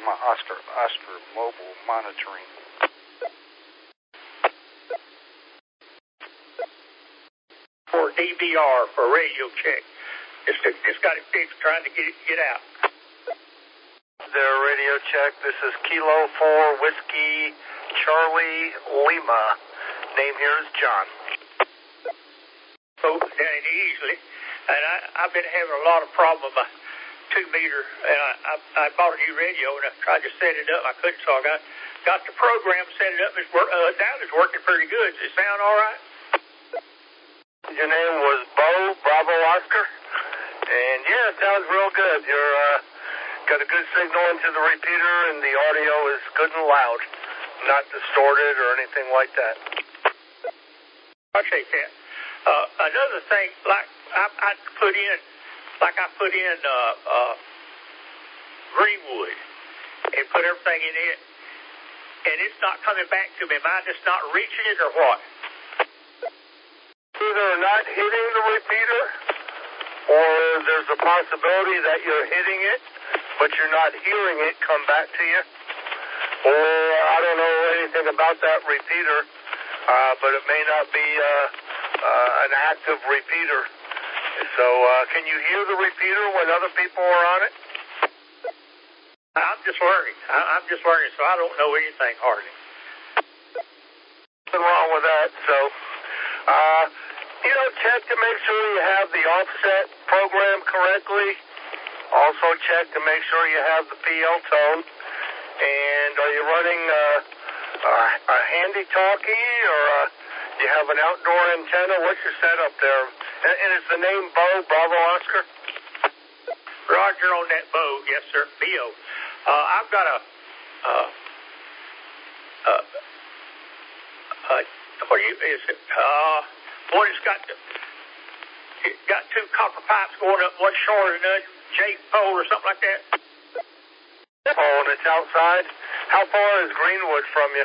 Lima, Oscar mobile monitoring. For DVR, for radio check. Just got it fixed, trying to get out. Their radio check. This is Kilo 4 Whiskey Charlie Lima. Name here is John. Oh, down in Easley. And I've been having a lot of problem with my 2-meter. And I bought a new radio and I tried to set it up. I couldn't, so I got the program set it up. Now it's working pretty good. Does it sound all right? Your name was Bo, Bravo Oscar? And yeah, it sounds real good. You're got a good signal into the repeater and the audio is good and loud. Not distorted or anything like that. Appreciate that. Another thing, like I put in Greenwood and put everything in it, and it's not coming back to me. Am I just not reaching it or what? Either not hitting the repeater, or there's a possibility that you're hitting it, but you're not hearing it come back to you. Or I don't know anything about that repeater, but it may not be an active repeater. So can you hear the repeater when other people are on it? I'm just learning. I'm just learning, so I don't know anything hardly. Nothing wrong with that. So, check to make sure you have the offset program correctly. Also check to make sure you have the PL tone. And are you running a handy talkie or you have an outdoor antenna? What's your setup there? And is the name Bo, Bravo Oscar? Roger on that Bo, yes sir, B-O. I've got one that's got 2 copper pipes going up, one shorter than another, J pole or something like that. Oh, and it's outside? How far is Greenwood from you?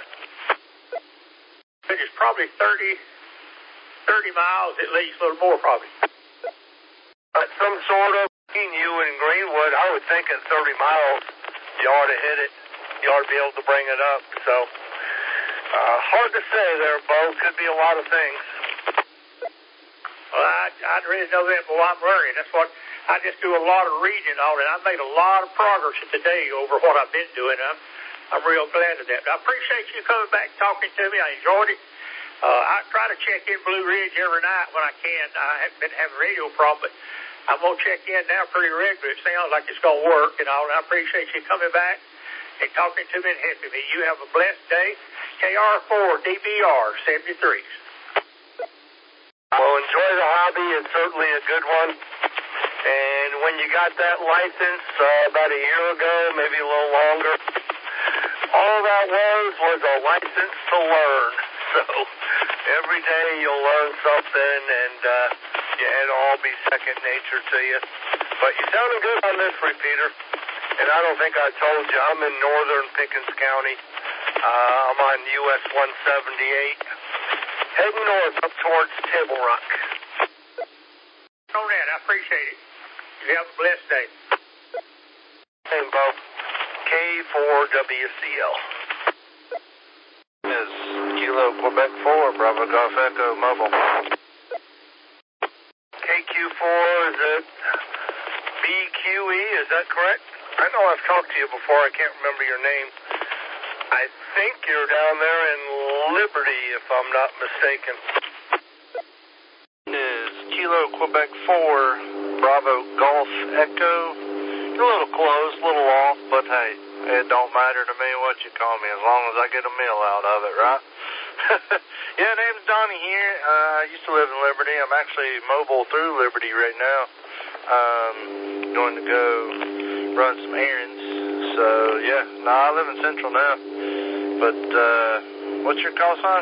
It's probably 30 miles at least, a little more probably. Some sort of, between you and Greenwood, I would think at 30 miles, you ought to hit it. You ought to be able to bring it up. So, hard to say there, Bo. Could be a lot of things. Well, I really know that, but I'm learning. That's what, I just do a lot of reading on it. I made a lot of progress today over what I've been doing. I'm real glad of that. I appreciate you coming back and talking to me. I enjoyed it. I try to check in Blue Ridge every night when I can. I haven't been having a radio problem, but I'm going to check in now pretty regular. It sounds like it's going to work and all. And I appreciate you coming back and talking to me and helping me. You have a blessed day. KR4 DBR 73s. Well, enjoy the hobby. It's certainly a good one. And when you got that license about a year ago, maybe a little longer, all that was a license to learn. So every day you'll learn something, and it'll all be second nature to you. But you're sounding good on this repeater. And I don't think I told you, I'm in northern Pickens County. I'm on US 178, heading north up towards Table Rock. On that, I appreciate it. You have a blessed day. Hey, Bo. K4WCL. Is Kilo Quebec 4, Bravo Golf Echo Mobile. KQ4, is it BQE, is that correct? I know I've talked to you before, I can't remember your name. I think you're down there in Liberty, if I'm not mistaken. Is Kilo Quebec 4, Bravo Golf Echo. You're a little close, a little off, but hey, it don't matter to me what you call me as long as I get a meal out of it, right? Yeah, name's Donnie here. I used to live in Liberty. I'm actually mobile through Liberty right now. Going to go run some errands. So, yeah, I live in Central now. But, what's your call sign?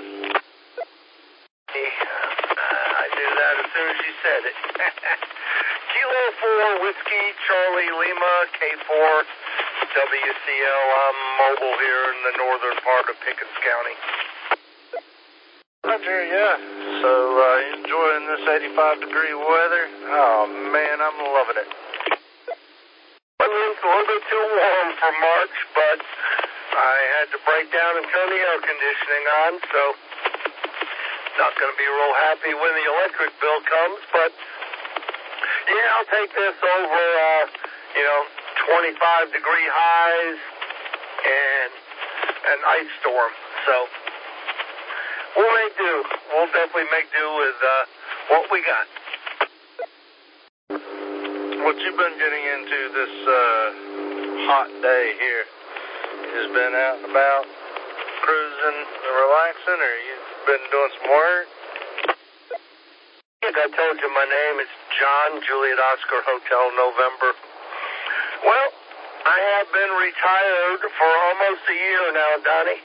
I knew that as soon as you said it. Kilo 4 Whiskey Charlie Lima K4 WCL. I'm mobile here in the northern part of Pickens County. Roger, yeah. So, enjoying this 85-degree weather? Oh, man, I'm loving it. What info a little bit too warm for March, but I had to break down and turn the air conditioning on, so not going to be real happy when the electric bill comes, but yeah, I'll take this over, 25-degree highs and an ice storm. So we'll make do. We'll definitely make do with what we got. What you've been getting into this hot day here? You've been out and about, cruising and relaxing, or you've been doing some work? I think I told you my name is John, Juliet Oscar Hotel November. Well, I have been retired for almost a year now, Donnie.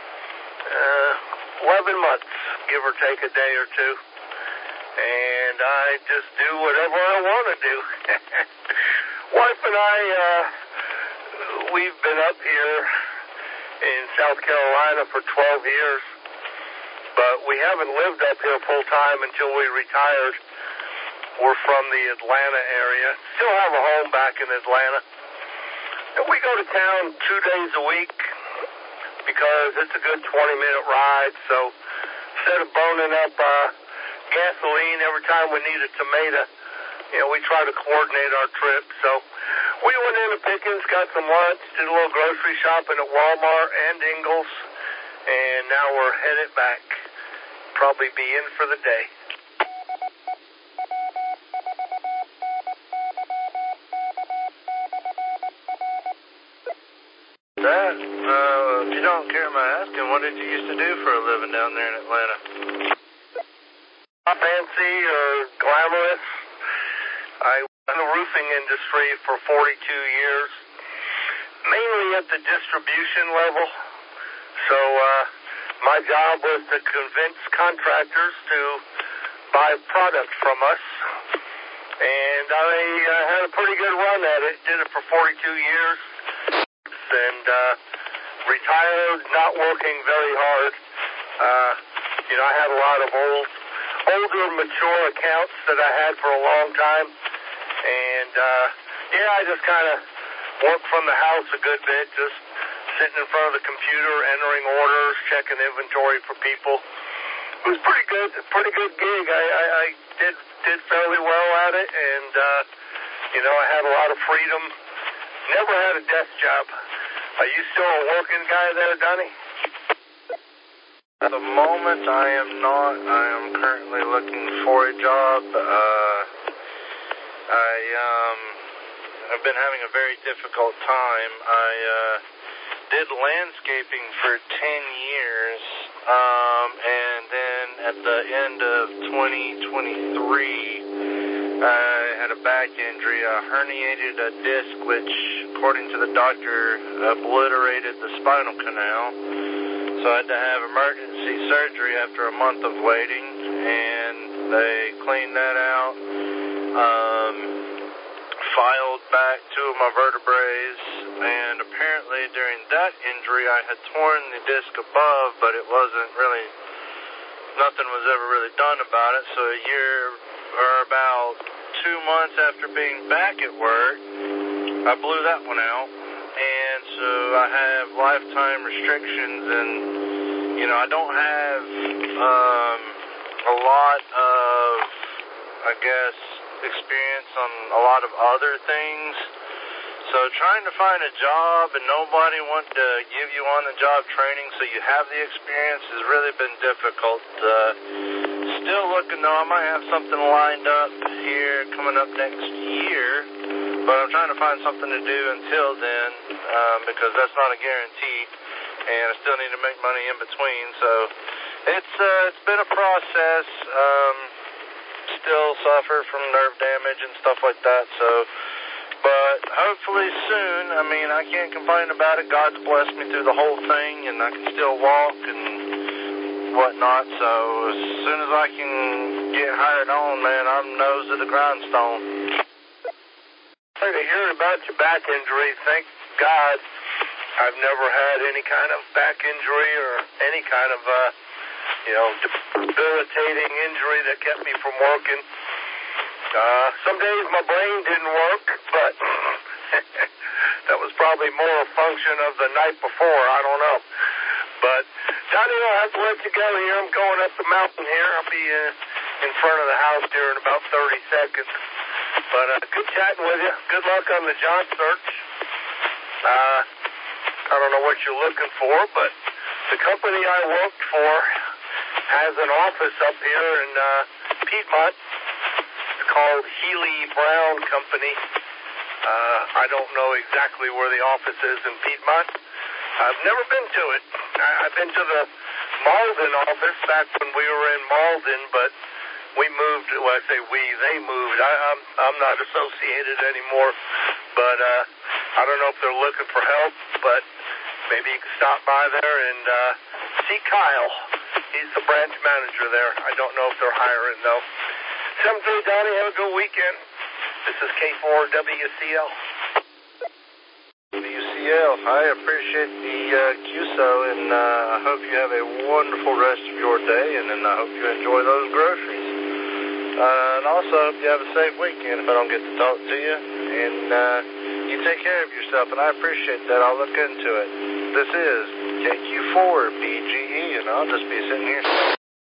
11 months, give or take a day or two. And I just do whatever I want to do. Wife and I, we've been up here in South Carolina for 12 years, but we haven't lived up here full time until we retired. We're from the Atlanta area. Still have a home back in Atlanta. And we go to town 2 days a week because it's a good 20-minute ride. So instead of boning up gasoline every time we need a tomato, we try to coordinate our trip. So we went into Pickens, got some lunch, did a little grocery shopping at Walmart and Ingles, and now we're headed back. Probably be in for the day. Dad, if you don't care my asking, what did you used to do for a living down there in Atlanta? Not fancy or glamorous. I was in the roofing industry for 42 years, mainly at the distribution level. So my job was to convince contractors to buy product from us, and I had a pretty good run at it. Did it for 42 years, and retired, not working very hard. I had a lot of older, mature accounts that I had for a long time, and I just kind of worked from the house a good bit, just sitting in front of the computer, entering orders, checking inventory for people. It was pretty good gig. I did fairly well at it, and I had a lot of freedom. Never had a desk job. Are you still a working guy there, Donnie? At the moment, I am not. I am currently looking for a job. I've been having a very difficult time. I did landscaping for 10 years, and then at the end of 2023, I had a back injury. I herniated a disc, which, according to the doctor, obliterated the spinal canal. So I had to have emergency surgery after a month of waiting, and they cleaned that out. Filed back 2 of my vertebrae, and apparently during that injury I had torn the disc above, but it wasn't really, nothing was ever really done about it. So a year or about 2 months after being back at work, I blew that one out, and so I have lifetime restrictions, and I don't have a lot of, I guess, experience on a lot of other things. So trying to find a job and nobody wanting to give you on-the-job training so you have the experience has really been difficult. Still looking, though. I might have something lined up here coming up next year, but I'm trying to find something to do until then, because that's not a guarantee, and I still need to make money in between. So it's been a process. Still suffer from nerve damage and stuff like that, but hopefully soon. I can't complain about it. God's blessed me through the whole thing, and I can still walk and whatnot, so as soon as I can get hired on, man, I'm nose to the grindstone. Sorry to hear about your back injury. Thank God I've never had any kind of back injury or any kind of debilitating injury that kept me from working. Some days my brain didn't work, but That was probably more a function of the night before. I don't know. But, Johnny, I'll have to let you go here. I'm going up the mountain here. I'll be in front of the house here in about 30 seconds. But good chatting with you. Good luck on the job search. I don't know what you're looking for, but the company I worked for has an office up here in Piedmont. It's called Healy Brown Company. I don't know exactly where the office is in Piedmont. I've never been to it. I've been to the Malden office back when we were in Malden, but we moved. Well, I say we, they moved. I'm not associated anymore, but I don't know if they're looking for help, but maybe you can stop by there and see Kyle. He's the branch manager there. I don't know if they're hiring, though. 7-3, Donnie. Have a good weekend. This is K4WCL. WCL, I appreciate the QSO, and I hope you have a wonderful rest of your day, and then I hope you enjoy those groceries. And also, hope you have a safe weekend if I don't get to talk to you. And you take care of yourself, and I appreciate that. I'll look into it. This is KQ4BGE, and I'll just be sitting here.